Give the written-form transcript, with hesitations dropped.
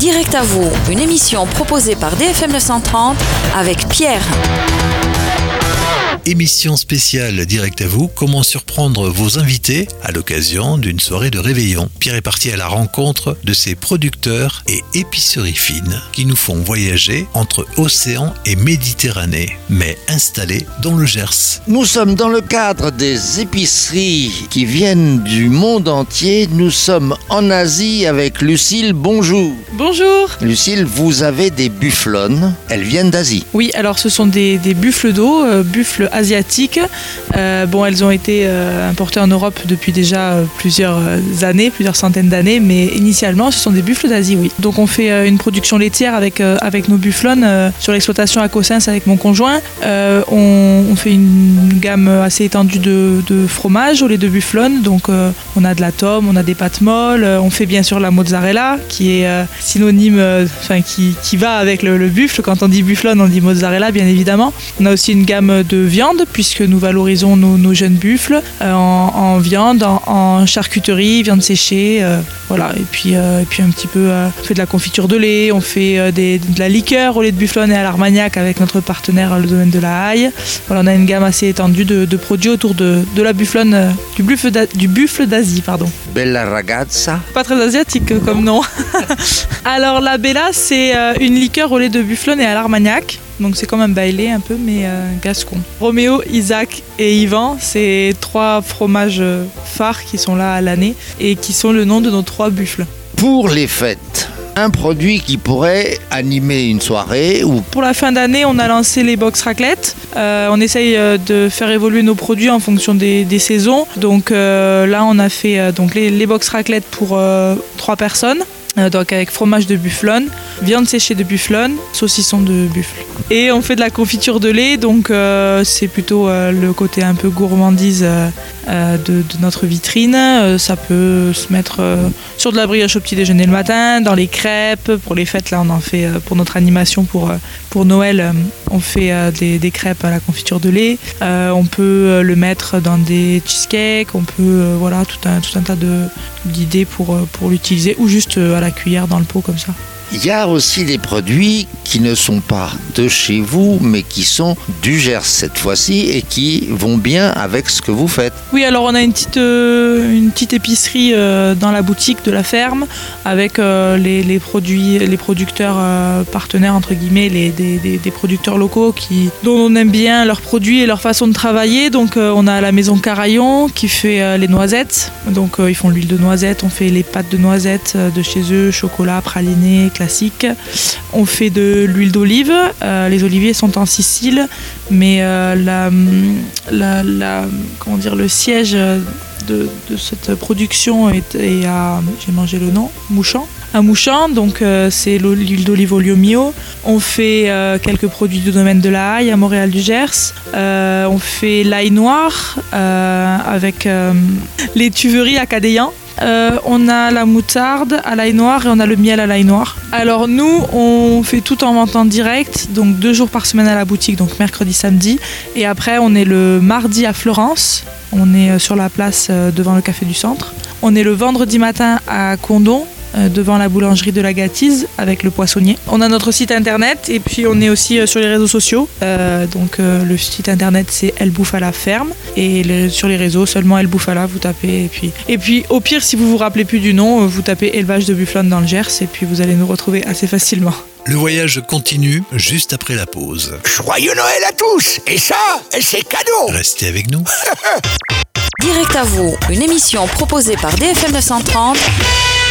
Direct à vous, une émission proposée par DFM 930 avec Pierre. Émission spéciale Direct à vous, comment surprendre vos invités à l'occasion d'une soirée de réveillon. Pierre est parti à la rencontre de ces producteurs et épiceries fines qui nous font voyager entre océan et Méditerranée, mais installés dans le Gers. Nous sommes dans le cadre des épiceries qui viennent du monde entier. Nous sommes en Asie avec Lucille. Bonjour. Bonjour. Lucille, vous avez des bufflonnes. Elles viennent d'Asie. Oui, alors ce sont des buffles d'eau, buffles asiatiques. Elles ont été importées en Europe depuis déjà plusieurs années, plusieurs centaines d'années, mais initialement ce sont des buffles d'Asie, oui. Donc on fait une production laitière avec nos bufflonnes sur l'exploitation à Cossens avec mon conjoint. On fait une gamme assez étendue de fromage au lait de bufflonne, donc on a de la tome, on a des pâtes molles, on fait bien sûr la mozzarella qui est synonyme, qui va avec le buffle. Quand on dit bufflonne, on dit mozzarella bien évidemment. On a aussi une gamme de viande puisque nous valorisons nos jeunes buffles en viande, en charcuterie, viande séchée, voilà. Et puis un petit peu, on fait de la confiture de lait, on fait de la liqueur au lait de bufflonne et à l'Armagnac avec notre partenaire le domaine de la Haye. Voilà, on a une gamme assez étendue de produits autour de la bufflonne, du buffle d'Asie, pardon. Bella ragazza. Pas très asiatique comme nom. Alors la Bella, c'est une liqueur au lait de bufflonne et à l'Armagnac. Donc c'est comme un bailé un peu, mais gascon. Roméo, Isaac et Yvan, c'est 3 fromages phares qui sont là à l'année et qui sont le nom de nos 3 buffles. Pour les fêtes, un produit qui pourrait animer une soirée ou... Pour la fin d'année, on a lancé les box raclette. On essaye de faire évoluer nos produits en fonction des saisons. Donc là, on a fait les box raclette pour 3 personnes. Donc avec fromage de bufflonne, viande séchée de bufflonne, saucisson de buffle. Et on fait de la confiture de lait, donc c'est plutôt le côté un peu gourmandise de notre vitrine. Ça peut se mettre sur de la brioche au petit déjeuner le matin, dans les crêpes. Pour les fêtes, là on en fait pour notre animation pour Noël, on fait des crêpes à la confiture de lait. On peut le mettre dans des cheesecakes, on peut tout un tas d'idées pour l'utiliser, ou juste à la cuillère dans le pot comme ça. Il y a aussi des produits qui ne sont pas de chez vous, mais qui sont du Gers cette fois-ci et qui vont bien avec ce que vous faites. Oui, alors on a une petite épicerie dans la boutique de la ferme avec les producteurs partenaires entre guillemets, des producteurs locaux dont on aime bien leurs produits et leur façon de travailler. Donc on a la maison Carayon qui fait les noisettes. Donc ils font l'huile de noisette, on fait les pâtes de noisettes de chez eux, chocolat, praliné, classique. On fait de l'huile d'olive. Les oliviers sont en Sicile, mais le siège de cette production est à, j'ai mangé le nom, Mouchamp. À Mouchamp, donc c'est l'huile d'olive Olio Mio. On fait quelques produits du domaine de la Haye à Montréal du Gers. On fait l'ail noir avec les tuveries à Cadéan. On a la moutarde à l'ail noir et on a le miel à l'ail noir. Alors nous, on fait tout en vente en direct, donc 2 jours par semaine à la boutique, donc mercredi, samedi. Et après, on est le mardi à Florence. On est sur la place devant le Café du Centre. On est le vendredi matin à Condon, devant la boulangerie de la Gâtise avec le poissonnier. On a notre site internet et puis on est aussi sur les réseaux sociaux. Le site internet c'est Elle Bouffe à la ferme et sur les réseaux seulement Elle Bouffe à la, vous tapez et puis au pire si vous vous rappelez plus du nom, vous tapez élevage de bufflonne dans le Gers et puis vous allez nous retrouver assez facilement. Le voyage continue juste après la pause. Joyeux Noël à tous! Et ça, c'est cadeau! Restez avec nous. Direct à vous, une émission proposée par DFM 930